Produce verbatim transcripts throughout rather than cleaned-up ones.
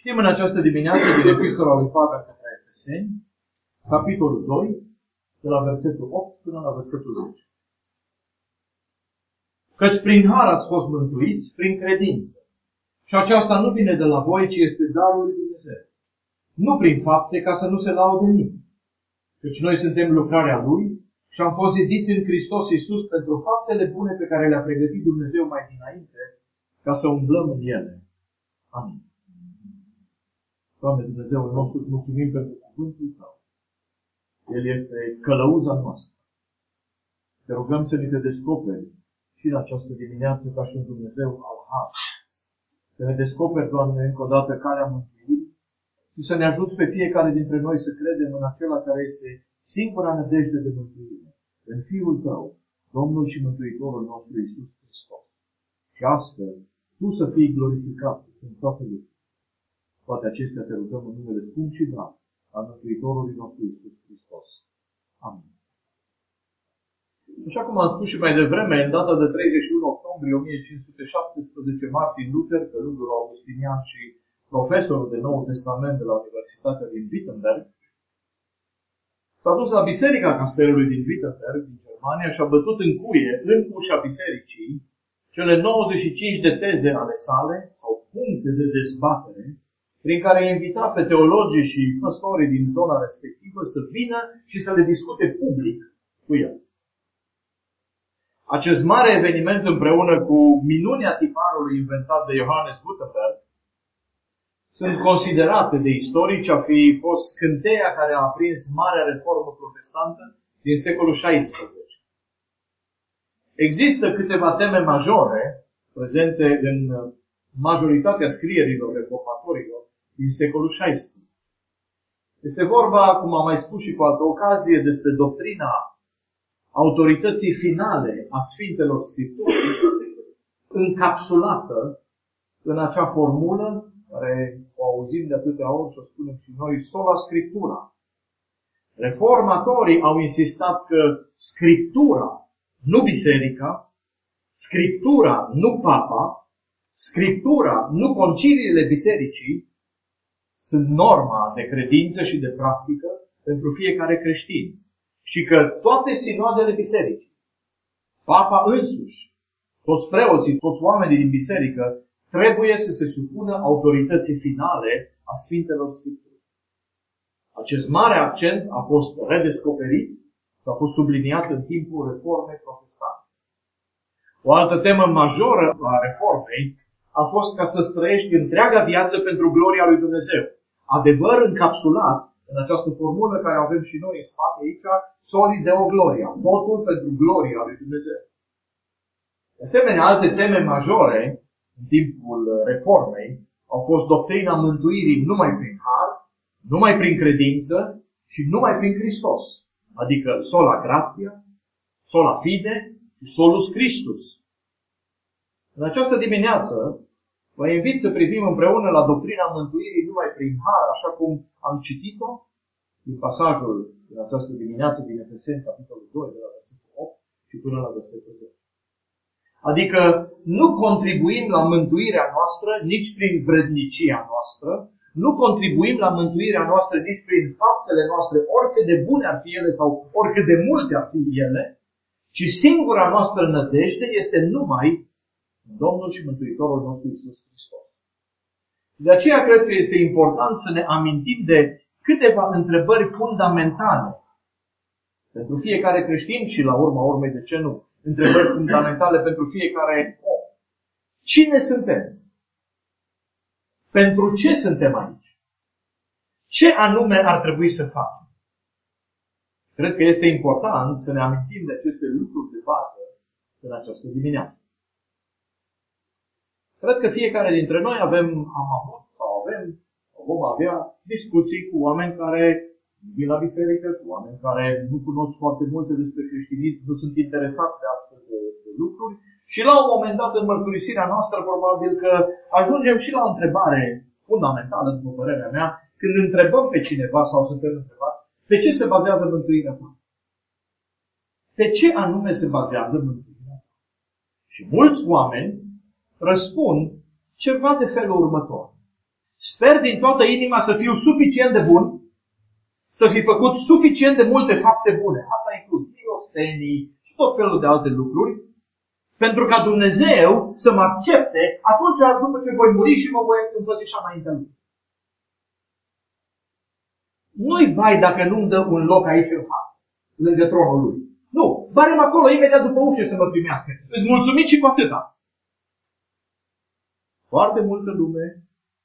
Citim în această dimineață din Epistola lui Pavel către Efeseni, capitolul doi, de la versetul opt până la versetul zece. Căci prin har ați fost mântuiți, prin credință. Și aceasta nu vine de la voi, ci este darul lui Dumnezeu. Nu prin fapte, ca să nu se laude nimeni. Căci noi suntem lucrarea Lui și am fost zidiți în Hristos Iisus pentru faptele bune pe care le-a pregătit Dumnezeu mai dinainte, ca să umblăm în ele. Amin. Doamne Dumnezeul nostru, îți mulțumim pentru cuvântul Tău. El este călăuza noastră. Te rugăm să ni te descoperi și în această dimineață ca și un Dumnezeu al Harului. Să ne descoperi, Doamne, încă o dată calea mântuirii și să ne ajut pe fiecare dintre noi să credem în acela care este singura nădejde de mântuire, în Fiul Tău, Domnul și Mântuitorul nostru Iisus Hristos. Și astfel, Tu să fii glorificat în toate lucrurile. Toate acestea te rugăm în numele scump și drag al Mântuitorului nostru Iisus Hristos. Amin. Așa cum am spus și mai devreme, în data de treizeci și unu octombrie o mie cinci sute șaptesprezece, Martin Luther, călugărul augustinian și profesorul de Noul Testament de la Universitatea din Wittenberg, s-a dus la biserica castelului din Wittenberg, din Germania, și a bătut în cuie, în ușa bisericii, cele nouăzeci și cinci de teze ale sale, sau puncte de dezbatere, prin care invita pe teologii și păstorii din zona respectivă să vină și să le discute public cu el. Acest mare eveniment, împreună cu minunea tiparului inventat de Johannes Gutenberg, sunt considerate de istorici a fi fost scânteia care a aprins marea reformă protestantă din secolul șaisprezece. Există câteva teme majore prezente în majoritatea scrierilor reformatorilor din secolul șaisprezece. Este vorba, cum am mai spus și cu altă ocazie, despre doctrina autorității finale a Sfintelor Scripturi, încapsulată în acea formulă care o auzim de atâtea ori și o spunem și noi, sola Scriptura. Reformatorii au insistat că Scriptura, nu biserica, Scriptura, nu papa, Scriptura, nu conciliile bisericii, sunt norma de credință și de practică pentru fiecare creștin. Și că toate sinoadele bisericii, papa însuși, toți preoții, toți oamenii din biserică, trebuie să se supună autorității finale a Sfintelor Scripturi. Acest mare accent a fost redescoperit și a fost subliniat în timpul reformei protestante. O altă temă majoră a reformei a fost ca să străiești întreaga viață pentru gloria lui Dumnezeu. Adevăr încapsulat în această formulă care avem și noi în spate aici, soli Deo Gloria, totul pentru gloria lui Dumnezeu. De asemenea, alte teme majore în timpul reformei au fost doctrina mântuirii numai prin har, numai prin credință și numai prin Hristos. Adică sola gratia, sola fide și solus Christus. În această dimineață vă invit să privim împreună la doctrina mântuirii numai prin har, așa cum am citit-o din pasajul din această dimineață din Efeseni, capitolul doi, de la versetul opt și până la versetul zece. Adică nu contribuim la mântuirea noastră nici prin vrednicia noastră, nu contribuim la mântuirea noastră nici prin faptele noastre, oricât de bune ar fi ele sau oricât de multe ar fi ele, ci singura noastră nădejde este numai Domnul și Mântuitorul nostru Iisus Hristos. De aceea cred că este important să ne amintim de câteva întrebări fundamentale pentru fiecare creștin și la urma urmei, de ce nu? Întrebări fundamentale pentru fiecare om. Cine suntem? Pentru ce suntem aici? Ce anume ar trebui să facem? Cred că este important să ne amintim de aceste lucruri de bază în această dimineață. Cred că fiecare dintre noi avem, am avut sau avem, sau vom avea discuții cu oameni care vin la biserică, cu oameni care nu cunosc foarte multe despre creștinism, nu sunt interesați de astfel de, de lucruri și la un moment dat în mărturisirea noastră probabil că ajungem și la o întrebare fundamentală, după părerea mea, când întrebăm pe cineva sau suntem întrebați, pe ce se bazează mântuirea ta? Pe ce anume se bazează mântuirea ta? Și mulți oameni răspund ceva de felul următor. Sper din toată inima să fiu suficient de bun, să fi făcut suficient de multe fapte bune. Asta includ milostenii și tot felul de alte lucruri, pentru ca Dumnezeu să mă accepte atunci după ce voi muri și mă voi împățișa înaintea Lui. Nu-i vai dacă nu-mi dă un loc aici în față, lângă tronul Lui. Nu, barem acolo imediat după ușă să mă primească. Îți mulțumit și cu atâta. Foarte multă lume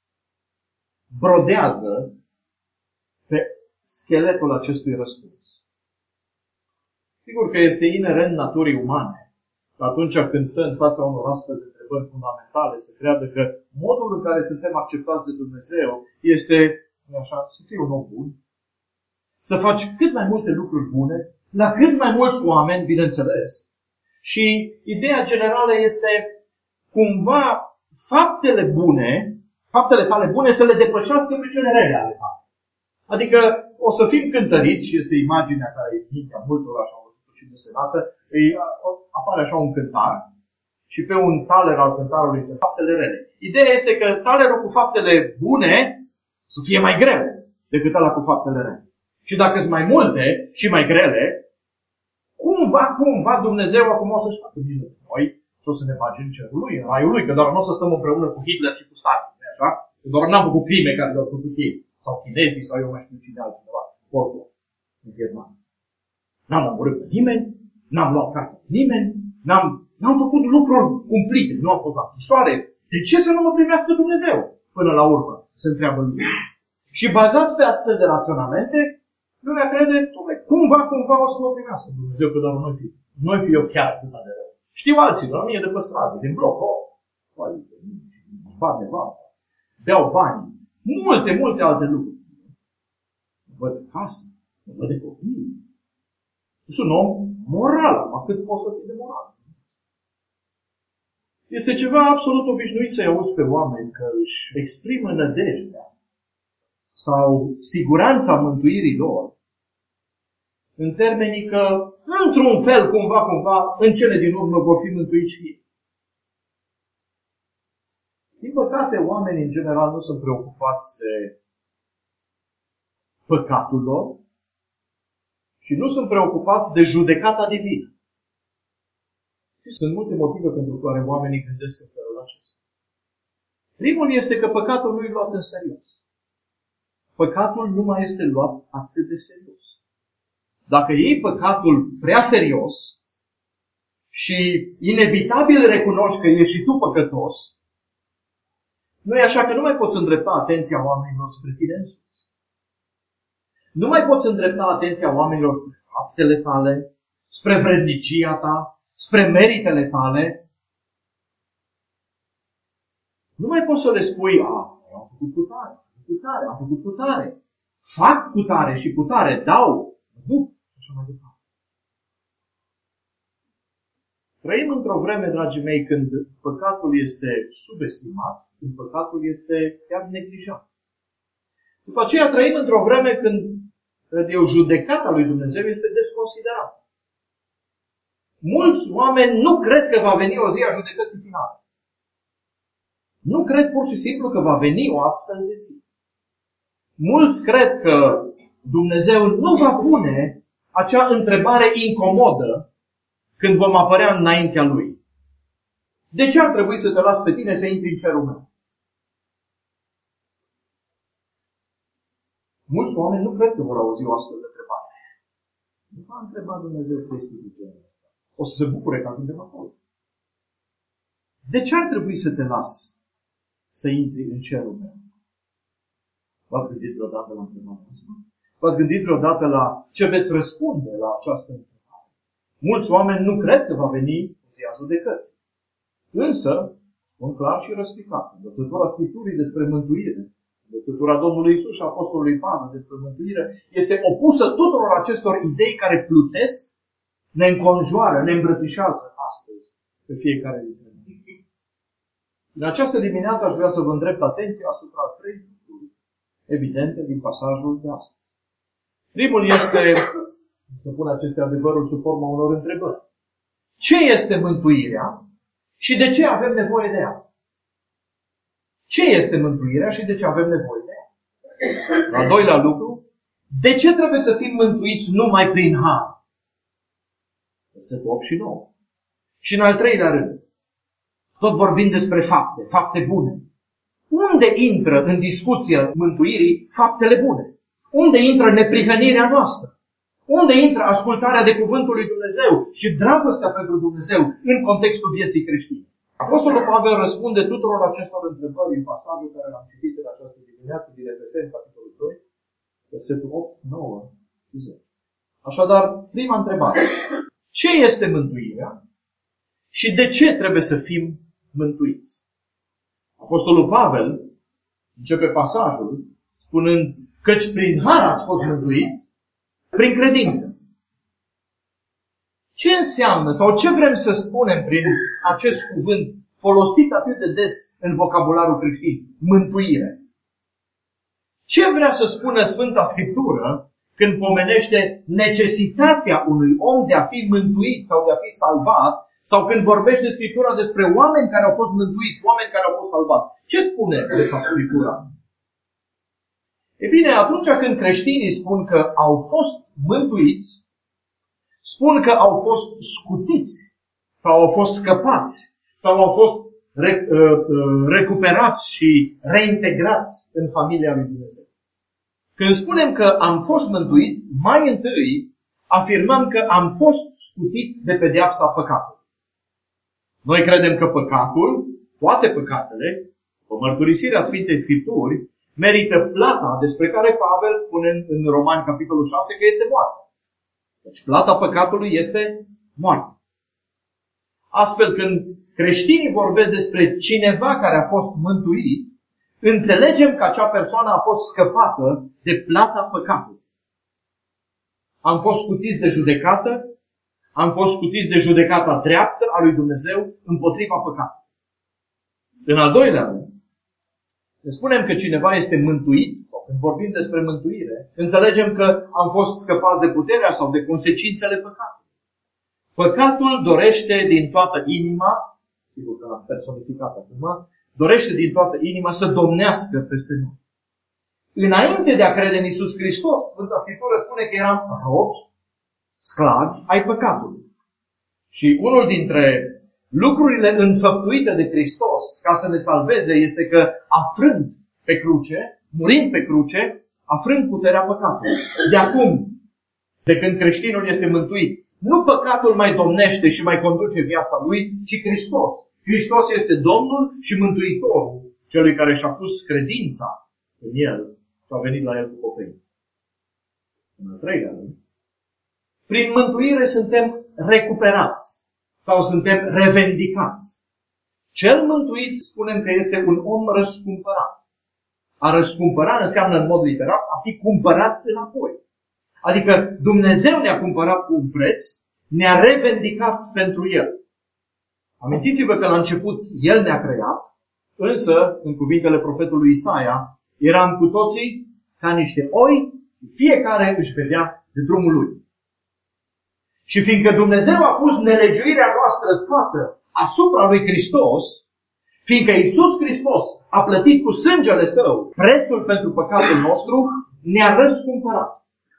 brodează pe scheletul acestui răspuns. Sigur că este inerent naturii umane. Atunci când stă în fața unor astfel de întrebări fundamentale, să creadă că modul în care suntem acceptați de Dumnezeu este, așa, să fii un om bun, să faci cât mai multe lucruri bune, la cât mai mulți oameni, bineînțeles. Și ideea generală este cumva faptele bune, faptele tale bune să le depășească pe cele rele ale tale. Adică o să fim cântăriți, și este imaginea care e mintea multora, așa am văzut și desenată, îi apare așa un cântar și pe un taler al cântarului sunt faptele rele. Ideea este că talerul cu faptele bune să fie mai grele decât ăla cu faptele rele. Și dacă sunt mai multe și mai grele, cumva, cumva Dumnezeu acum o să-și facă milă de noi și o să ne bage în cerul Lui, în raiul Lui, că doar nu o să stăm împreună cu Hitler și cu Stalin, nu-i așa? Că doar n-am făcut crime care le-au făcut ei, sau chinezii, sau eu mai știu cine altcineva, oricum, în Germania. N-am omorât pe nimeni, n-am luat casă pe nimeni, n-am, n-am făcut lucruri cumplite, nu am fost la închisoare. De ce să nu mă primească Dumnezeu? Până la urmă, se întreabă lumea. Și bazat pe astfel de raționamente, lumea crede, cumva, cumva o să mă primească Dumnezeu, că doar noi fi, noi fi eu chiar atât de rău. Știu alții, la mine de pe stradă, din bloc, oh, bat nevasta, beau bani, multe, multe alte lucruri. Mă văd de casă, mă văd de copii. Sunt un om moral, atât pot să fii de moral. Este ceva absolut obișnuit să-i auzi pe oameni că își exprimă nădejdea sau siguranța mântuirii lor în termenii că, într-un fel, cumva, cumva, în cele din urmă vor fi mântuiți și ei. Din păcate, oamenii în general nu sunt preocupați de păcatul lor și nu sunt preocupați de judecata divină. Sunt multe motive pentru care oamenii gândesc în felul acesta. Primul este că păcatul nu e luat în serios. Păcatul nu mai este luat atât de serios. Dacă iei păcatul prea serios și inevitabil recunoști că ești și tu păcătos, nu e așa că nu mai poți îndrepta atenția oamenilor spre tine însuți. Nu mai poți îndrepta atenția oamenilor spre faptele tale, spre vrednicia ta, spre meritele tale. Nu mai poți să le spui, a, am făcut cu tare, am făcut cu tare, am făcut cu tare. Fac cu tare și cu tare, dau, duc, și așa mai departe. Trăim într-o vreme, dragii mei, când păcatul este subestimat, când păcatul este chiar neglijat. După aceea trăim într-o vreme când, cred eu, judecata lui Dumnezeu este desconsiderată. Mulți oameni nu cred că va veni o zi a judecății finale. Nu cred pur și simplu că va veni o astfel de zi. Mulți cred că Dumnezeu nu va pune acea întrebare incomodă când vom apărea înaintea Lui. De ce ar trebui să te las pe tine să intri în cerul meu? Mulți oameni nu cred că vor auzi o astfel de întrebare. Nu va întreba Dumnezeu chestii de genul ăsta. O să se bucure că ajungem acolo. De ce ar trebui să te las să intri în cerul meu? V-ați gândit vreodată la întrebarea asta? V-ați gândit vreodată la ce veți răspunde la această întrebare? Mulți oameni nu cred că va veni ziua judecății. Însă, spun clar și răspicat, învățătura Scripturii despre mântuire, învățătura Domnului Iisus și Apostolului Pavel despre mântuire, este opusă tuturor acestor idei care plutesc, ne înconjoară, ne îmbrățișează astăzi pe fiecare dintre noi. În această dimineață aș vrea să vă îndrept atenția asupra trei lucruri evidente din pasajul de astăzi. Primul este, să pun aceste adevăruri sub forma unor întrebări. Ce este mântuirea și de ce avem nevoie de ea? Ce este mântuirea și de ce avem nevoie de ea? Al doilea lucru, de ce trebuie să fim mântuiți numai prin har? Versetul opt și nouă. Și în al treilea rând, tot vorbind despre fapte, fapte bune. Unde intră în discuția mântuirii faptele bune? Unde intră neprihănirea noastră? Unde intră ascultarea de cuvântul lui Dumnezeu și dragostea pentru Dumnezeu în contextul vieții creștine? Apostolul Pavel răspunde tuturor acestor întrebări în pasajul care l-am citit în această dimineață din Efeseni, capitolul doi, versetul opt, nouă și zece. Așadar, prima întrebare. Ce este mântuirea și de ce trebuie să fim mântuiți? Apostolul Pavel începe pasajul spunând căci prin har ați fost mântuiți prin credință. Ce înseamnă sau ce vrem să spunem prin acest cuvânt folosit atât de des în vocabularul creștin? Mântuire. Ce vrea să spună Sfânta Scriptură când pomenește necesitatea unui om de a fi mântuit sau de a fi salvat, sau când vorbește Scriptura despre oameni care au fost mântuiți, oameni care au fost salvați? Ce spune de fapt Scriptura? E bine, atunci când creștinii spun că au fost mântuiți, spun că au fost scutiți, sau au fost scăpați, sau au fost recuperați și reintegrați în familia lui Dumnezeu. Când spunem că am fost mântuiți, mai întâi afirmăm că am fost scutiți de pedeapsa păcatului. Noi credem că păcatul, toate păcatele, o mărturisire a Sfintei Scripturi, merită plata despre care Pavel spune în Romani, capitolul șase, că este moarte. Deci plata păcatului este moarte. Astfel, când creștinii vorbesc despre cineva care a fost mântuit, înțelegem că acea persoană a fost scăpată de plata păcatului. Am fost scutiți de judecată, am fost scutiți de judecata dreaptă a lui Dumnezeu împotriva păcatului. În al doilea rând, când spunem că cineva este mântuit, sau când vorbim despre mântuire, înțelegem că am fost scăpați de puterea sau de consecințele păcatului. Păcatul dorește din toată inima, sigur că l-am personificat acum, dorește din toată inima să domnească peste noi. Înainte de a crede în Iisus Hristos, Sfânta Scriptură spune că eram robi, sclavi ai păcatului. Și unul dintre lucrurile înfăptuite de Hristos ca să ne salveze este că, afrând pe cruce, murind pe cruce, afrând puterea păcatului. De acum, de când creștinul este mântuit, nu păcatul mai domnește și mai conduce viața lui, ci Hristos. Hristos este Domnul și Mântuitorul celui care și-a pus credința în El și a venit la El cu pocăință. În al treilea rând, prin mântuire suntem recuperați sau suntem revendicați. Cel mântuit spunem că este un om răscumpărat. A răscumpăra înseamnă în mod literal a fi cumpărat înapoi. Adică Dumnezeu ne-a cumpărat cu un preț, ne-a revendicat pentru El. Amintiți-vă că la început El ne-a creat, însă, în cuvintele profetului Isaia, eram cu toții ca niște oi, fiecare își vedea de drumul lui. Și fiindcă Dumnezeu a pus nelegiuirea noastră toată asupra lui Hristos, fiindcă Iisus Hristos a plătit cu sângele Său prețul pentru păcatul nostru, ne-a răscumpărat.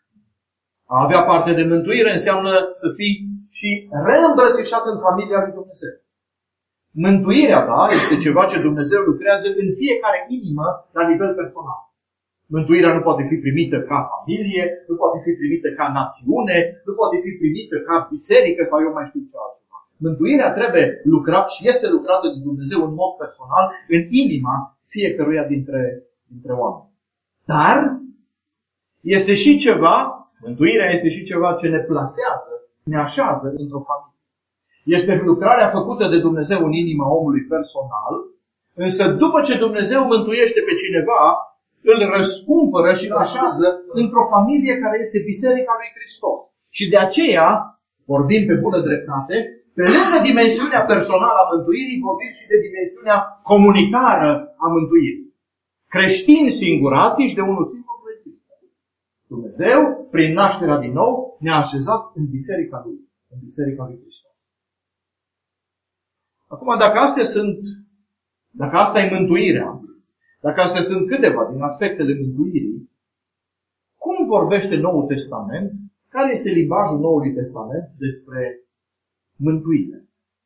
A avea parte de mântuire înseamnă să fii și reîmbrățișat în familia lui Dumnezeu. Mântuirea ta este ceva ce Dumnezeu lucrează în fiecare inimă la nivel personal. Mântuirea nu poate fi primită ca familie, nu poate fi primită ca națiune, nu poate fi primită ca biserică sau eu mai știu ce altceva. Mântuirea trebuie lucrat și este lucrată de Dumnezeu în mod personal în inima fiecăruia dintre, dintre oameni. Dar este și ceva, mântuirea este și ceva ce ne plasează, ne așează într-o familie. Este lucrarea făcută de Dumnezeu în inima omului personal, însă după ce Dumnezeu mântuiește pe cineva, îl răscumpără și îl așează într-o familie care este Biserica lui Hristos. Și de aceea, vorbim pe bună dreptate, pe lângă dimensiunea personală a mântuirii, vorbim și de dimensiunea comunitară a mântuirii. Creștini singuratici de unul singur nu există. Dumnezeu, prin nașterea din nou, ne-a așezat în Biserica lui, în Biserica lui Hristos. Acum, dacă astea sunt, dacă asta e mântuirea, Dacă astea sunt câteva din aspectele mântuirii, cum vorbește Noul Testament? Care este limbajul Noului Testament despre mântuire?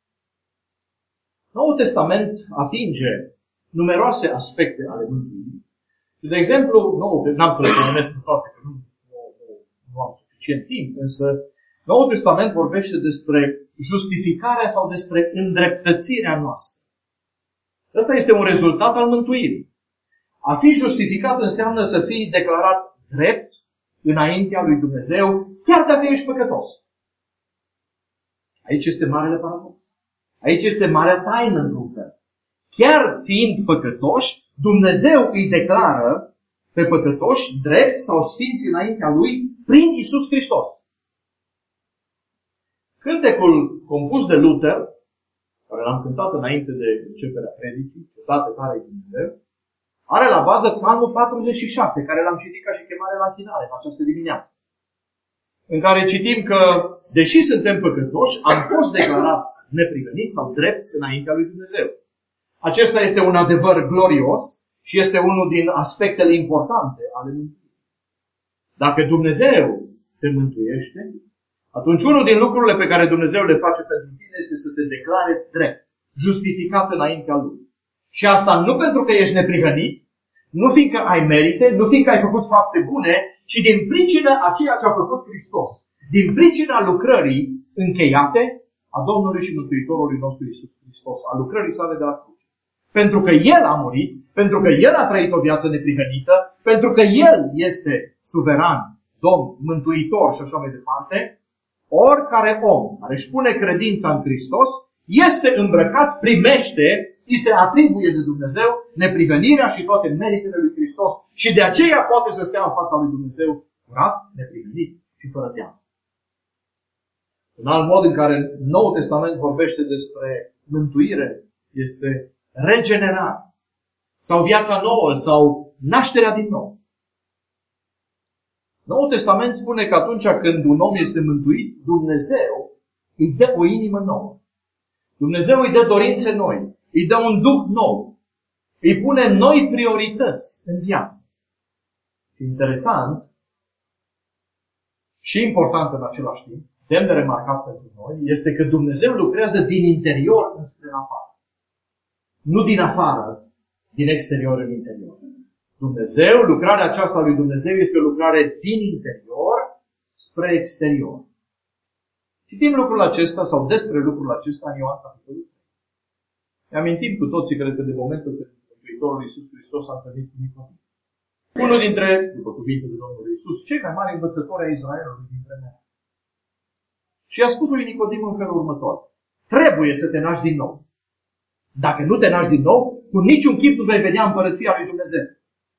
Noul Testament atinge numeroase aspecte ale mântuirii. De exemplu, Noul, n-am să le pomenesc pe toate, că nu, nu, nu, nu am suficient timp, însă Noul Testament vorbește despre justificarea sau despre îndreptățirea noastră. Ăsta este un rezultat al mântuirii. A fi justificat înseamnă să fii declarat drept înaintea lui Dumnezeu, chiar dacă ești păcătos. Aici este marele paradox. Aici este marea taină, într-un fel. Chiar fiind păcătoși, Dumnezeu îi declară pe păcătoși drept sau sfinți înaintea Lui prin Iisus Hristos. Cântecul compus de Luther, care l-am cântat înainte de începerea predicii, Cetate tare Dumnezeu, are la bază Psalmul patruzeci și șase, care l-am citit ca și chemare la închinare în această dimineață. În care citim că, deși suntem păcătoși, am fost declarați neprihăniți sau drepți înaintea lui Dumnezeu. Acesta este un adevăr glorios și este unul din aspectele importante ale mântuirii. Dacă Dumnezeu te mântuiește, atunci unul din lucrurile pe care Dumnezeu le face pentru tine este să te declare drept, justificat înaintea Lui. Și asta nu pentru că ești neprihănit, nu fiindcă ai merite, nu fiindcă ai făcut fapte bune, ci din pricina a ceea ce a făcut Hristos. Din pricina lucrării încheiate a Domnului și Mântuitorului nostru Iisus Hristos, a lucrării sale de la cruce. Pentru că El a murit, pentru că El a trăit o viață neprihănită, pentru că El este suveran, Domn, Mântuitor și așa mai departe, oricare om care își pune credința în Hristos este îmbrăcat, primește, îi se atribuie de Dumnezeu neprihănirea și toate meritele lui Hristos și de aceea poate să stea în fața lui Dumnezeu curat, neprihănit și fără teamă. Un alt mod în care Noul Testament vorbește despre mântuire este regenerare sau viața nouă sau nașterea din nou. Noul Testament spune că atunci când un om este mântuit, Dumnezeu îi dă o inimă nouă. Dumnezeu îi dă dorințe noi, îi dă un duh nou, îi pune noi priorități în viață. Și interesant și important în același timp, demn de remarcat pentru noi, este că Dumnezeu lucrează din interior înspre afară. Nu din afară, din exterior în interior. Dumnezeu, lucrarea aceasta lui Dumnezeu este o lucrare din interior spre exterior. Citim lucrul acesta sau despre lucrul acesta în Ioan capitolul trei. Ne amintim cu toții, cred că, de momentul când Mântuitorul Iisus Hristos a întâlnit cu Nicodim. Unul dintre, după cuvintele Domnului Iisus, cei mai mari învățători ai Israelului din vremea. Și a spus lui Nicodim în felul următor: trebuie să te naști din nou. Dacă nu te naști din nou, cu niciun chip nu vei vedea împărăția lui Dumnezeu.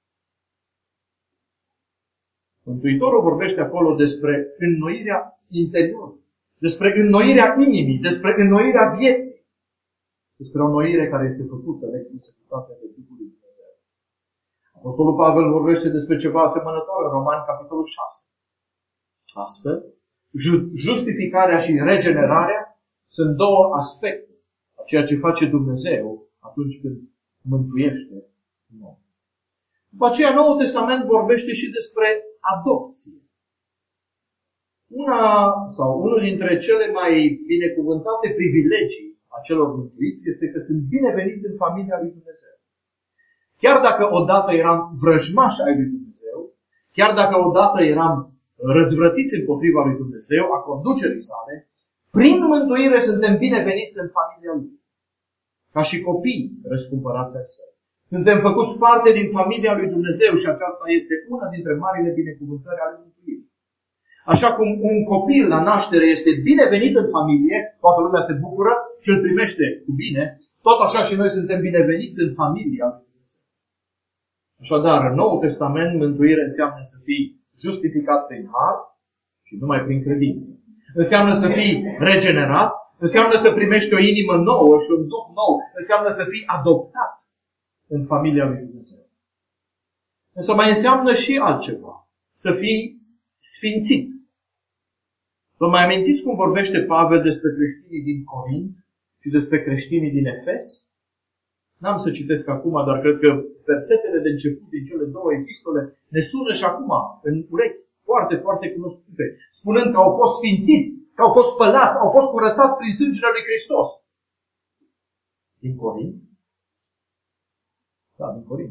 Mântuitorul vorbește acolo despre înnoirea interiorului, despre înnoirea inimii, despre înnoirea vieții, despre o înnoire care este făcută în exclusivitate de Duhul lui Dumnezeu. Apostolul Pavel vorbește despre ceva asemănător în Romani, capitolul șase. Astfel, justificarea și regenerarea sunt două aspecte a ceea ce face Dumnezeu atunci când mântuiește un om. După aceea, Noul Testament vorbește și despre adopție. Una sau unul dintre cele mai binecuvântate privilegii a celor mântuiți este că sunt bineveniți în familia lui Dumnezeu. Chiar dacă odată eram vrăjmași ai lui Dumnezeu, chiar dacă odată eram răzvrătiți împotriva lui Dumnezeu, a conducerii sale, prin mântuire suntem bineveniți în familia lui. Ca și copii răscumpărați ai săi. Suntem făcuți parte din familia lui Dumnezeu și aceasta este una dintre marile binecuvântări ale mântuirii. Așa cum un copil la naștere este binevenit în familie, toată lumea se bucură și îl primește cu bine, tot așa și noi suntem bineveniți în familia lui Dumnezeu. Așadar, în Noul Testament, mântuire înseamnă să fii justificat prin har și numai prin credință. Înseamnă să fii regenerat, înseamnă să primești o inimă nouă și un duh nou, înseamnă să fii adoptat în familia lui Dumnezeu. Însă mai înseamnă și altceva. Să fii sfințit. Vă mai amintiți cum vorbește Pavel despre creștinii din Corint și despre creștinii din Efes? N-am să citesc acum, dar cred că versetele de început din cele două epistole ne sună și acum în urechi foarte, foarte cunoscute, spunând că au fost sfințiți, că au fost spălați, au fost curățați prin sângele lui Hristos. Din Corint? Da, din Corint.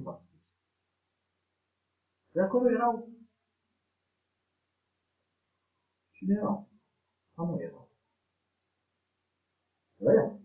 De acolo erau. Cine erau? A, nu erau. Era.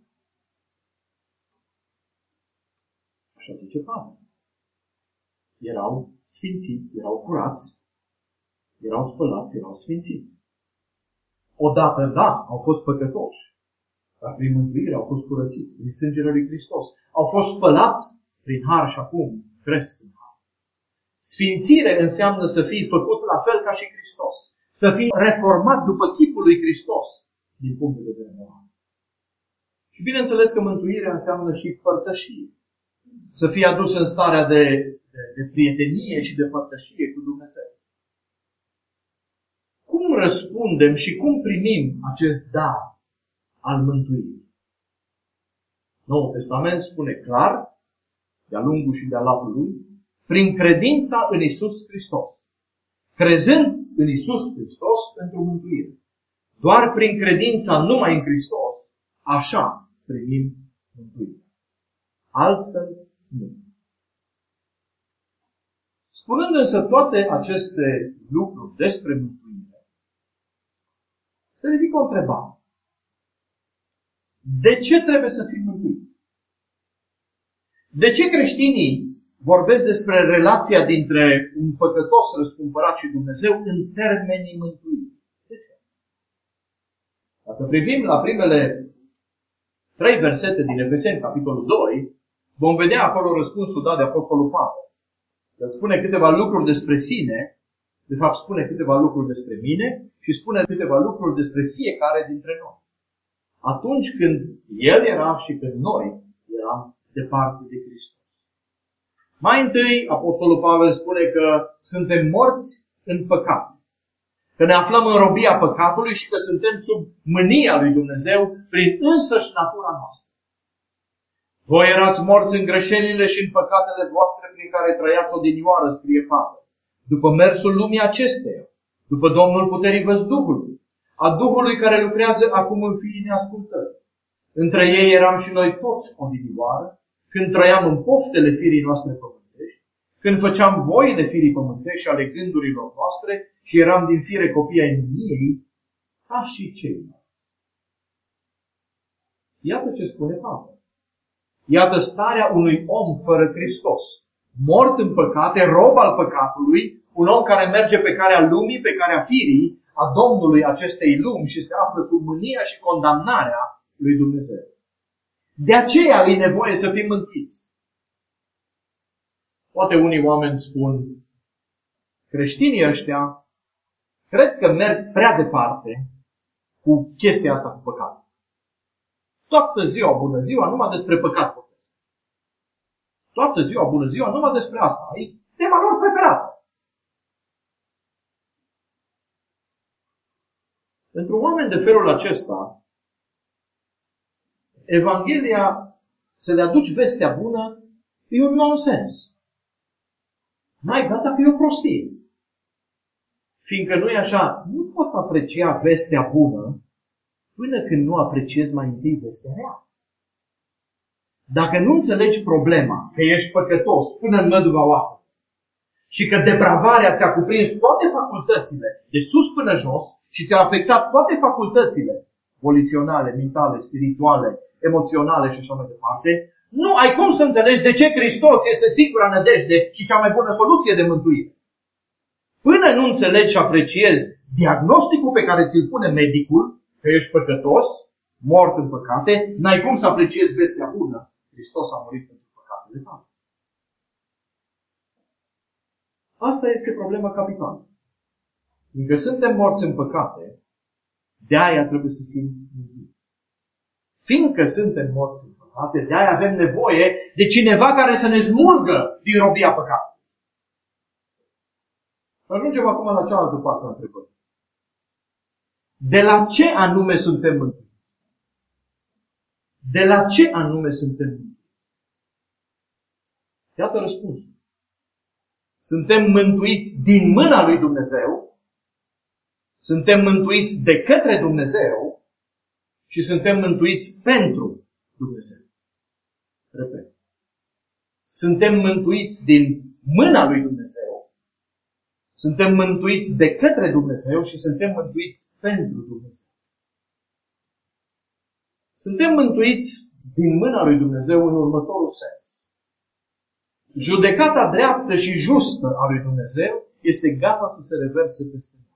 Așa zice Pavel. Erau sfințiți, erau curați, erau spălați, erau sfințiți. Odată, da, au fost păcătoși, dar prin mântuire au fost curățiți, prin sângele lui Hristos. Au fost spălați prin har și acum cresc în har. Sfințire înseamnă să fii făcut la fel ca și Hristos. Să fii reformat după chipul lui Hristos, din punct de vedere moral. Și bineînțeles că mântuirea înseamnă și părtășie. Să fii adus în starea de, de, de prietenie și de părtășie cu Dumnezeu. Cum răspundem și cum primim acest dar al mântuirii? Noul Testament spune clar, de-a lungul și de-a latul lui, prin credința în Iisus Hristos. Crezând în Iisus Hristos pentru mântuire. Doar prin credința numai în Hristos, așa primim mântuire. Altfel nu. Spunând însă toate aceste lucruri despre mântuire, se ridică o întrebare. De ce trebuie să fim mântuiți? De ce creștinii vorbesc despre relația dintre un păcătos răscumpărat și Dumnezeu în termenii mântuirii? De ce? Dacă privim la primele trei versete din Efeseni, capitolul doi, vom vedea acolo răspunsul dat de Apostolul Pavel. El spune câteva lucruri despre sine, de fapt spune câteva lucruri despre mine și spune câteva lucruri despre fiecare dintre noi. Atunci când El era și când noi eram departe de Hristos. Mai întâi, Apostolul Pavel spune că suntem morți în păcat. Că ne aflăm în robia păcatului și că suntem sub mânia lui Dumnezeu prin însăși natura noastră. Voi erați morți în greșelile și în păcatele voastre prin care trăiați odinioară, scrie Pavel, după mersul lumii acesteia, după Domnul puterii văzduhului, a Duhului care lucrează acum în fiii neascultării. Între ei eram și noi toți odinioară, când trăiam în poftele firii noastre pământești, când făceam voile firii pământești și ale gândurilor noastre și eram din fire copii ai mâniei, ca și ceilalți. Iată ce spune Pavel. Iată starea unui om fără Hristos, mort în păcate, rob al păcatului, un om care merge pe calea lumii, pe calea firii, a Domnului acestei lumi și se află sub mânia și condamnarea lui Dumnezeu. De aceea e nevoie să fim mântuiți. Poate unii oameni spun, creștinii ăștia cred că merg prea departe cu chestia asta cu păcat. Toată ziua, bună ziua, numai despre păcat vorbesc. Toată ziua, bună ziua, numai despre asta. E tema lor preferată. Pentru oameni de felul acesta, Evanghelia, să le aduci vestea bună, e un nonsens. N-ai dat dacă e o prostie. Fiindcă nu e așa, nu poți aprecia vestea bună până când nu apreciezi mai întâi vestea rea. Dacă nu înțelegi problema că ești păcătos până în măduva oasă și că depravarea ți-a cuprins toate facultățile, de sus până jos, și ți-a afectat toate facultățile voliționale, mentale, spirituale, emoționale și așa mai departe, nu ai cum să înțelegi de ce Hristos este singura nădejde și cea mai bună soluție de mântuire. Până nu înțelegi și apreciezi diagnosticul pe care ți-l pune medicul, că ești păcătos, mort în păcate, n-ai cum să apreciezi vestea bună. Hristos a murit pentru păcatele tale. Asta este problema capitală. Fiindcă suntem morți în păcate, de aia trebuie să fim mântuiți. Fiindcă suntem morți în păcate, de aia avem nevoie de cineva care să ne smulgă din robia păcatului. Ajungem acum la cealaltă parte a întrebării. De la ce anume suntem mântuiți? De la ce anume suntem mântuiți? Iată răspunsul. Suntem mântuiți din mâna lui Dumnezeu, suntem mântuiți de către Dumnezeu și suntem mântuiți pentru Dumnezeu. Repet. Suntem mântuiți din mâna lui Dumnezeu, suntem mântuiți de către Dumnezeu și suntem mântuiți pentru Dumnezeu. Suntem mântuiți din mâna lui Dumnezeu în următorul sens. Judecata dreaptă și justă a lui Dumnezeu este gata să se reverse peste noi.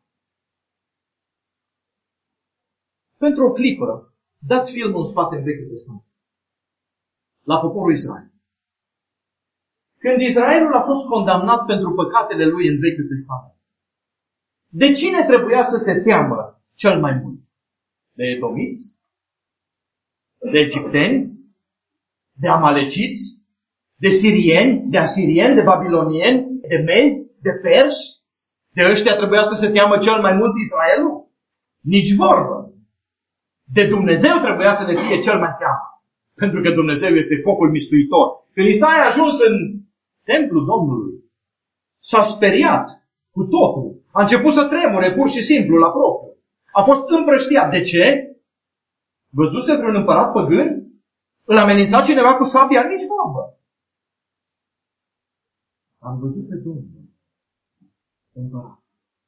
Pentru o clipă, dați filmul în spate în Vechiul Testament. La poporul Israel. Când Israelul a fost condamnat pentru păcatele lui în Vechiul Testament, de cine trebuia să se teamă cel mai mult? De edomiți? De egipteni? De amaleciți? De sirieni? De asirieni? De babilonieni? De mezi? De perși? De ăștia trebuia să se teamă cel mai mult Israelul? Nici vorbă. De Dumnezeu trebuia să ne fie cel mai teamă. Pentru că Dumnezeu este focul mistuitor. Când Isaia a ajuns în templul Domnului, s-a speriat cu totul. A început să tremure pur și simplu la propriu. A fost împrăștiat. De ce? Văzuse vreun împărat păgân? Îl amenința cineva cu sabia? Nici vorbă. Am văzut pe Domnul împărat.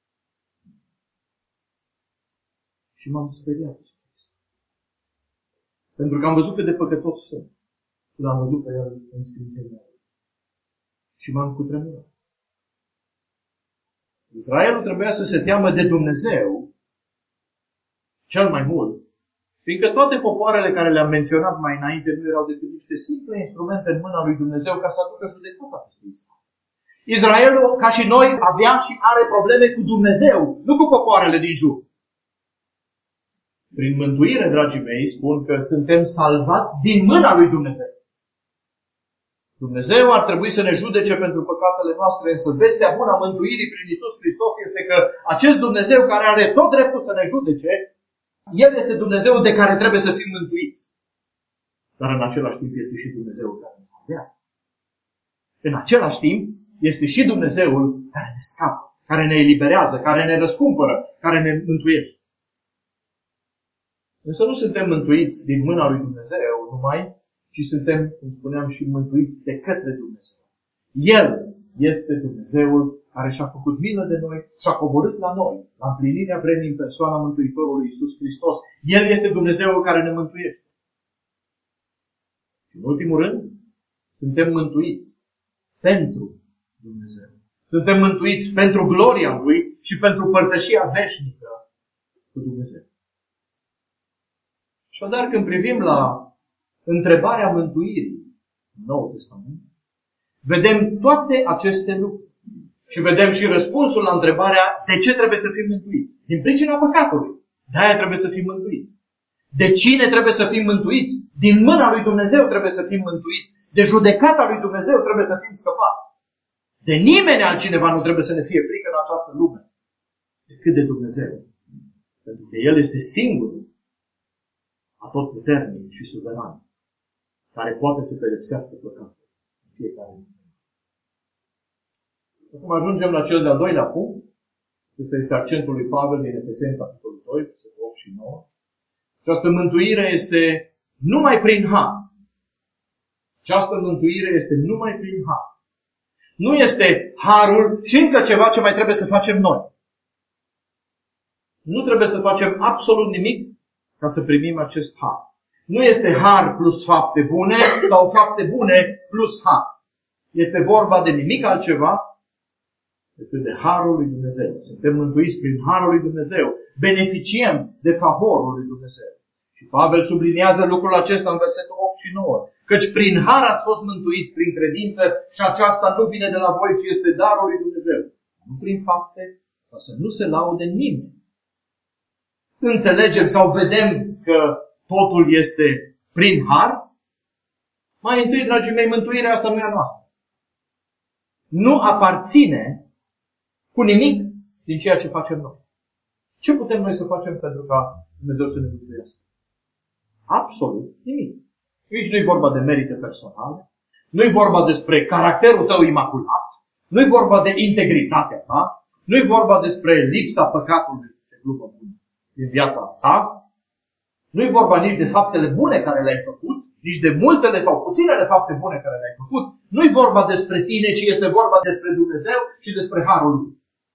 Și m-am speriat. Pentru că am văzut cât de păcătos sunt. Și l-am văzut pe el în sfințenia. Și m-am cutremurat. Israelul trebuia să se teamă de Dumnezeu cel mai mult, fiindcă toate popoarele care le-am menționat mai înainte nu erau decât niște simple instrumente în mâna lui Dumnezeu ca să aducă judecata peste Israel. Israelul, ca și noi, avea și are probleme cu Dumnezeu, nu cu popoarele din jur. Prin mântuire, dragii mei, spun că suntem salvați din mâna lui Dumnezeu. Dumnezeu ar trebui să ne judece pentru păcatele noastre, însă vestea bună a mântuirii prin Iisus Hristos este că acest Dumnezeu care are tot dreptul să ne judece, El este Dumnezeu de care trebuie să fim mântuiți. Dar în același timp este și Dumnezeul care ne salvează. În același timp este și Dumnezeul care ne scapă, care ne eliberează, care ne răscumpără, care ne mântuiește. Însă nu suntem mântuiți din mâna lui Dumnezeu numai, ci suntem, cum spuneam, și mântuiți de către Dumnezeu. El este Dumnezeul care și-a făcut milă de noi și a coborât la noi, la împlinirea vremii în persoana Mântuitorului Iisus Hristos. El este Dumnezeul care ne mântuiește. Și în ultimul rând, suntem mântuiți pentru Dumnezeu. Suntem mântuiți pentru gloria Lui și pentru părtășia veșnică cu Dumnezeu. Și odată când privim la întrebarea mântuirii în Noul Testament, vedem toate aceste lucruri. Și vedem și răspunsul la întrebarea de ce trebuie să fim mântuiți. Din pricina păcatului. De-aia trebuie să fim mântuiți. De cine trebuie să fim mântuiți? Din mâna lui Dumnezeu trebuie să fim mântuiți. De judecata lui Dumnezeu trebuie să fim scăpați. De nimeni altcineva nu trebuie să ne fie frică în această lume decât de Dumnezeu. Pentru că El este singurul atotputernic și suveran care poate să pedepsească păcatul în fiecare zi. Acum ajungem la cel de-al doilea punct. Acesta este accentul lui Pavel din Efeseni, capitolul doi, versetul opt și nouă. Această mântuire este numai prin har. Această mântuire este numai prin har. Nu este harul și încă ceva ce mai trebuie să facem noi. Nu trebuie să facem absolut nimic ca să primim acest har. Nu este har plus fapte bune sau fapte bune plus har. Este vorba de nimic altceva decât de harul lui Dumnezeu. Suntem mântuiți prin harul lui Dumnezeu. Beneficiem de favorul lui Dumnezeu. Și Pavel subliniază lucrul acesta în versetul opt și nouă. Căci prin har ați fost mântuiți prin credință și aceasta nu vine de la voi, ci este darul lui Dumnezeu. Nu prin fapte, ca să nu se laude nimeni. Înțelegem sau vedem că totul este prin har? Mai întâi, dragii mei, mântuirea asta nu e a noastră. Nu aparține cu nimic din ceea ce facem noi. Ce putem noi să facem pentru ca Dumnezeu să ne mântuiască? Absolut nimic. Nici nu e vorba de merite personale, Nu-i vorba despre caracterul tău imaculat. Nu-i vorba de integritatea ta. Nu-i vorba despre lipsa păcatului din viața ta. Nu-i vorba nici de faptele bune care le-ai făcut, nici de multele sau puținele fapte bune care le-ai făcut. Nu-i vorba despre tine, ci este vorba despre Dumnezeu și despre harul Lui.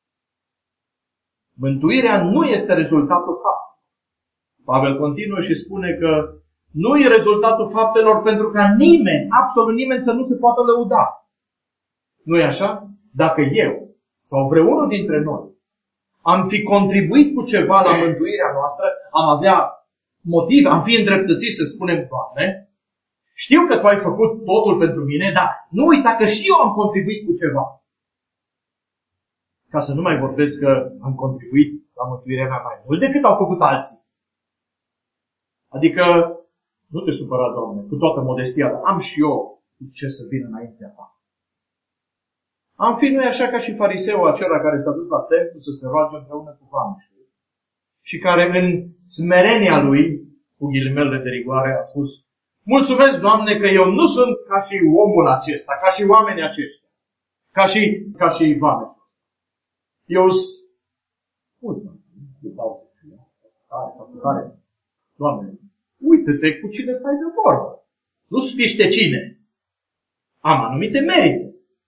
Mântuirea nu este rezultatul faptelor. Pavel continuă și spune că nu e rezultatul faptelor pentru ca nimeni, absolut nimeni, să nu se poată lăuda. Nu e așa? Dacă eu sau vreunul dintre noi am fi contribuit cu ceva la mântuirea noastră, am avea motive, am fi îndreptățiți să spunem, Doamne, știu că Tu ai făcut totul pentru mine, dar nu uita că și eu am contribuit cu ceva. Ca să nu mai vorbesc că am contribuit la mântuirea mea mai mult decât au făcut alții. Adică, nu te supăra, Doamne, cu toată modestia, dar am și eu cu ce să vin înaintea Ta. Am fi noi așa ca și fariseul acela care s-a dus la templu să se roage împreună cu vameșul și care în smerenia lui, cu ghilimele de rigoare, a spus: mulțumesc, Doamne, că eu nu sunt ca și omul acesta, ca și oamenii aceștia, ca și, ca și vameșul. Eu sunt, eu dau să tare, Doamne, uite-te cu cine stai de vorbă. Nu spiște cine. Am anumite merite.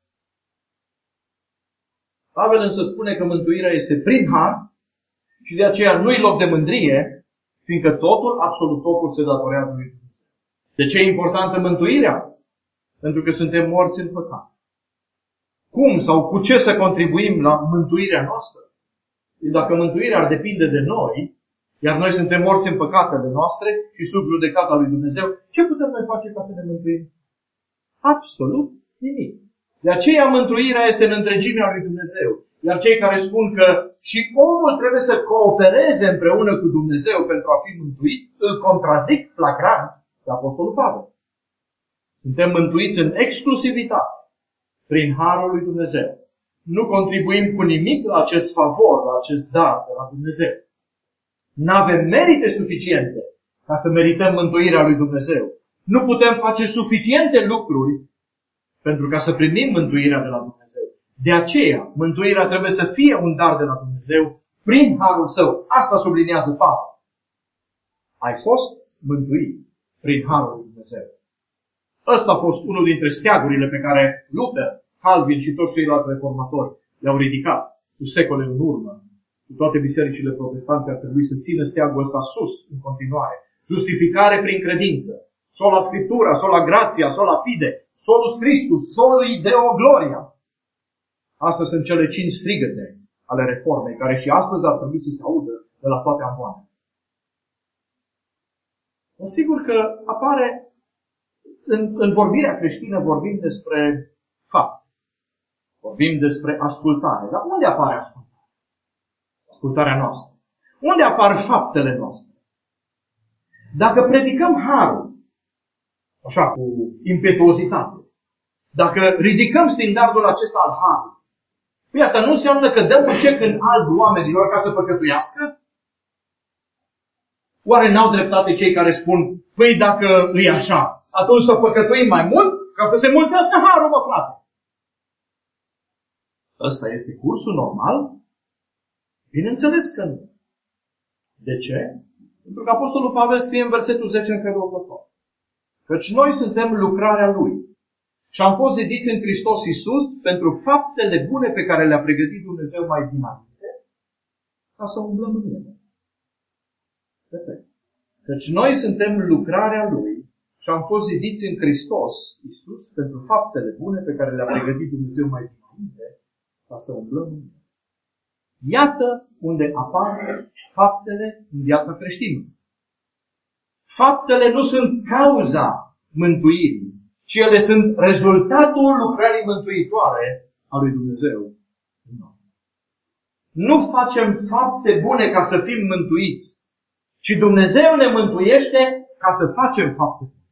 Pavel însă spune că mântuirea este prin har și de aceea nu-i loc de mândrie, fiindcă totul, absolut totul, se datorează lui Dumnezeu. De ce e importantă mântuirea? Pentru că suntem morți în păcat. Cum sau cu ce să contribuim la mântuirea noastră? Dacă mântuirea ar depinde de noi, iar noi suntem morți în păcatele noastre și sub judecata lui Dumnezeu, ce putem noi face ca să ne mântuim? Absolut nimic. De aceea mântuirea este în întregimea lui Dumnezeu. Iar cei care spun că și omul trebuie să coopereze împreună cu Dumnezeu pentru a fi mântuiți, îl contrazic flagrant de Apostolul Pavel. Suntem mântuiți în exclusivitate, prin harul lui Dumnezeu. Nu contribuim cu nimic la acest favor, la acest dar de la Dumnezeu. N-avem merite suficiente ca să merităm mântuirea lui Dumnezeu. Nu putem face suficiente lucruri pentru ca să primim mântuirea de la Dumnezeu. De aceea, mântuirea trebuie să fie un dar de la Dumnezeu prin harul Său. Asta subliniază Pavel. Ai fost mântuit prin harul lui Dumnezeu. Ăsta a fost unul dintre steagurile pe care Luther, Calvin și toți ceilalți reformatori le-au ridicat cu secole în urmă. Cu toate bisericile protestante ar trebui să țină steagul ăsta sus în continuare. Justificare prin credință. Sola Scriptura, sola gratia, sola fide, solus Christus, soli Deo gloria. Astea sunt cele cinci strigăte ale reformei, care și astăzi ar trebui să se audă de la toate amboanele. Sigur că apare, în, în vorbirea creștină vorbim despre fapt. Vorbim despre ascultare. Dar unde apare ascultare? Ascultarea noastră. Unde apar faptele noastre? Dacă predicăm harul, așa, cu impetuozitate, dacă ridicăm standardul acesta al harului, păi asta nu înseamnă că dăm un cec în alb oamenilor ca să păcătuiască? Oare n-au dreptate cei care spun, păi dacă e așa, atunci să păcătuim mai mult ca să se mulțească harul, mă, frate? Ăsta este cursul normal? Bineînțeles că nu. De ce? Pentru că Apostolul Pavel scrie în versetul zece în felul următor. Căci noi suntem lucrarea Lui și am fost zidiți în Hristos Iisus pentru faptele bune pe care le-a pregătit Dumnezeu mai dinainte, ca să umblăm în ele. Repet. Căci noi suntem lucrarea Lui și am fost zidiți în Hristos Iisus pentru faptele bune pe care le-a pregătit Dumnezeu mai dinainte, ca să umblăm în ele. Iată unde apar faptele în viața creștină. Faptele nu sunt cauza mântuirii, ci ele sunt rezultatul lucrării mântuitoare a lui Dumnezeu. Nu facem fapte bune ca să fim mântuiți, ci Dumnezeu ne mântuiește ca să facem fapte bune.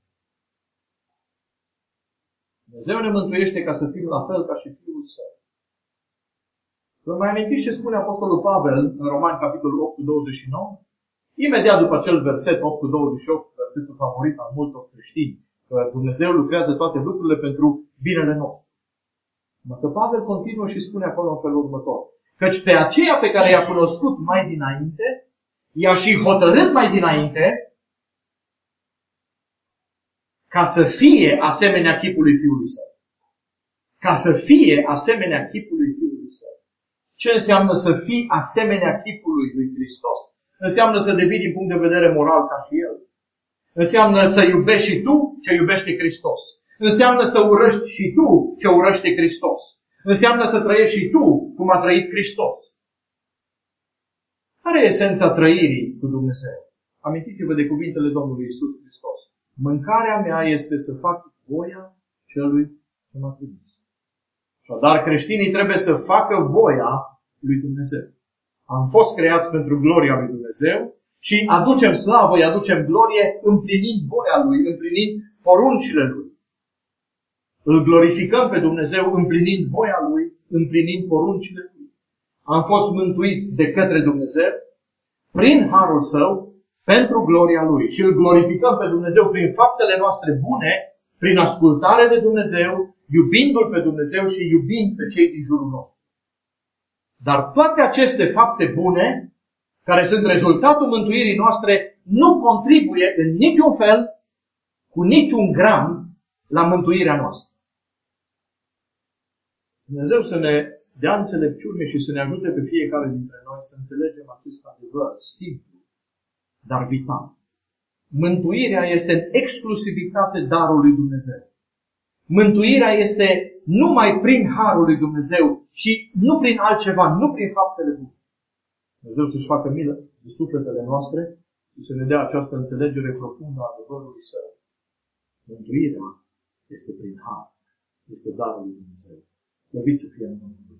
Dumnezeu ne mântuiește ca să fim la fel ca și Fiul Său. Vă mai amintiți ce spune Apostolul Pavel în Romani, capitolul opt, douăzeci și nouă? Imediat după acel verset opt, douăzeci și opt, versetul favorit al multor creștini, Că Dumnezeu lucrează toate lucrurile pentru binele nostru. Că Pavel continuă și spune acolo în felul următor. Căci pe aceea pe care i-a cunoscut mai dinainte, i-a și hotărât mai dinainte, ca să fie asemenea chipului Fiului Său. Ca să fie asemenea chipului Fiului Său. Ce înseamnă să fii asemenea chipului lui Hristos? Înseamnă să devii din punct de vedere moral ca și El. Înseamnă să iubești și tu ce iubește Hristos. Înseamnă să urăști și tu ce urăște Hristos. Înseamnă să trăiești și tu cum a trăit Hristos. Care e esența trăirii cu Dumnezeu? Amintiți-vă de cuvintele Domnului Iisus Hristos. Mâncarea mea este să fac voia celui ce m-a trimis. Așadar, creștinii trebuie să facă voia lui Dumnezeu. Am fost creați pentru gloria lui Dumnezeu și aducem slavă, îi aducem glorie împlinind voia Lui, împlinind poruncile Lui. Îl glorificăm pe Dumnezeu împlinind voia Lui, împlinind poruncile Lui. Am fost mântuiți de către Dumnezeu prin harul Său pentru gloria Lui. Și îl glorificăm pe Dumnezeu prin faptele noastre bune, prin ascultare de Dumnezeu, iubindu-L pe Dumnezeu și iubind pe cei din jurul nostru. Dar toate aceste fapte bune, care sunt rezultatul mântuirii noastre, nu contribuie în niciun fel, cu niciun gram, la mântuirea noastră. Dumnezeu să ne dea înțelepciune și să ne ajute pe fiecare dintre noi să înțelegem acest adevăr simplu, dar vital. Mântuirea este în exclusivitate darul lui Dumnezeu. Mântuirea este numai prin harul lui Dumnezeu și nu prin altceva, nu prin faptele bune. Dumnezeu să-și facă milă de sufletele noastre și să ne dea această înțelegere profundă a adevărului Său. Mântuirea este prin har. Este darul lui Dumnezeu. Slăvit să fie în numele